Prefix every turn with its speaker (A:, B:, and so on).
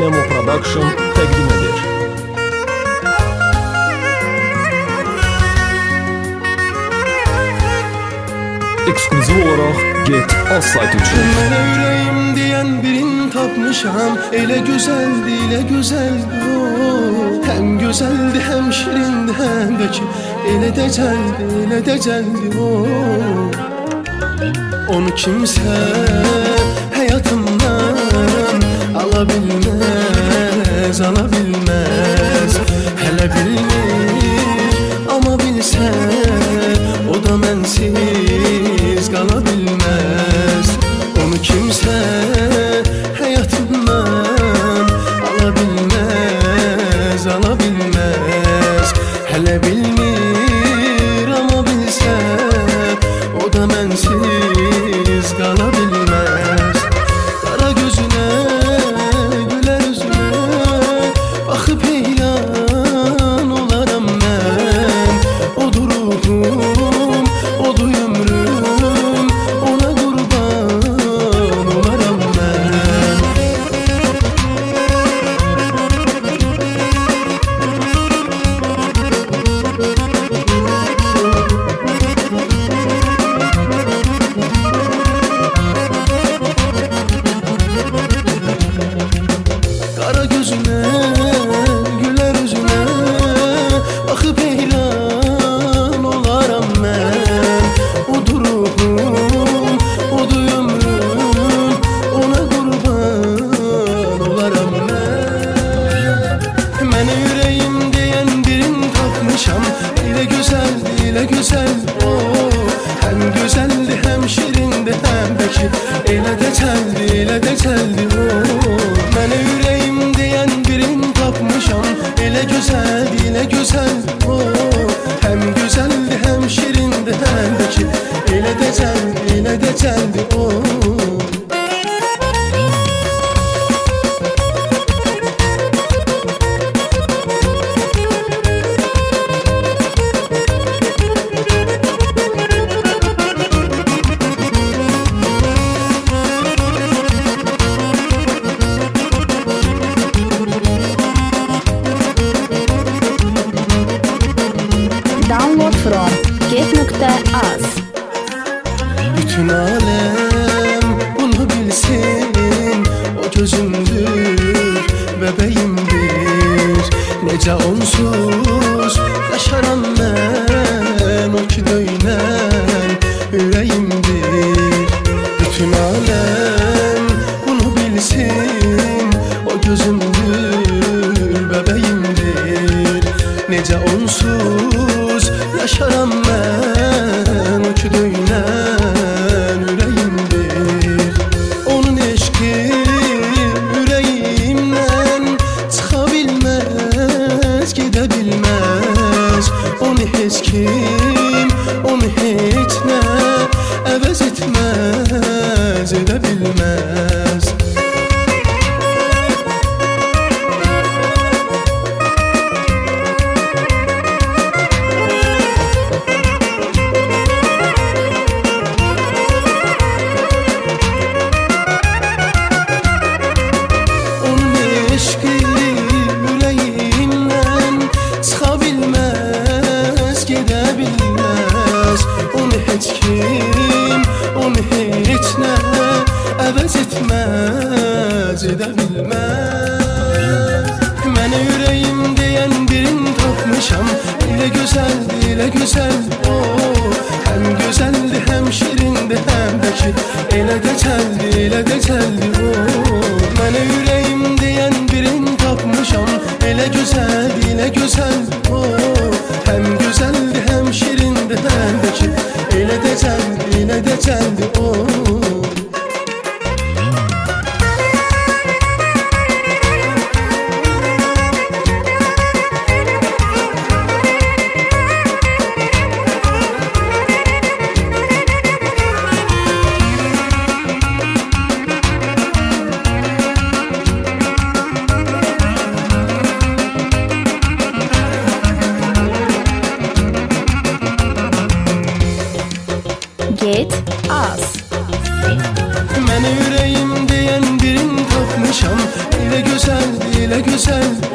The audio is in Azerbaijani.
A: Nemo Production təqdim edir. Ekskluziv olaraq Get Az saytı üçün.
B: Mənə ürəyim deyən birini tapmışam. Elə gözəldi, elə gözəldi o. Həm gözəldi, həm şirindi, həm də ki elə dəcəldi o. Onu kimsə həyatımdan ala bilməz, ala bilməz. Hələ bilmir, amma bilsə o da mənsiz qala bilməz. Onu kimsə həyatımdan ala bilməz, ala bilməz. Hələ bilmir, amma bilsə o da mənsiz qala bilməz. Qara gözünə, gülər üzünə baxıb heyran olaram mən. Odur ruhum, odur ömrüm, ona qurban olaram mən. Qara gözünə, gülər üzünə baxıb heyran olaram mən. Odur ruhum, odur ömrüm, ona qurban olaram mən. Mənə ürəyim deyən birini tapmışam. Elə gözəldi, elə gözəldi o. Həm gözəldi, həm şirindi, həm də ki elə dəcəldi o. Mənə ürəyim deyən birini tapmışam. Elə gözəldi, elə gözəldi o. Həm gözəldi, həm şirindi, həm də ki elə dəcəldi o.
C: Download from get.az.
B: Bütün alem bunu bilsin. O gözümdür, bebeğimdir. Necə onsuz yaşaram mən. O ki döynən ürəyimdir. Bütün alem bunu bilsin. O gözümdür, bebeğimdir. Necə onsuz yaşaram mən. O ki döynən ürəyimdir. Onun eşqi ürəyimdən çıxa bilməz, gedə bilməz. Onu heç kim, onu heç nə əvəz etməz, edə bilməz. Eşqi ürəyimdən çıxa bilməz, gedə bilməz. Onu heç kim, onu heç nə əvəz etməz, edə bilməz. Mənə ürəyim deyən birini tapmışam. Elə gözəldi, elə gözəldi o. Həm gözəldi, həm şirindi, həm də ki elə dəcəldi o. Mənə ürəyim deyən birini tapmışam. Elə gözəldi, elə gözəldi o. Həm gözəldi, həm şirindi, həm də ki elə dəcəldi o.
C: Get.az.
B: Mənə ürəyim deyən birini tapmışam. Elə gözəl elə gözəldi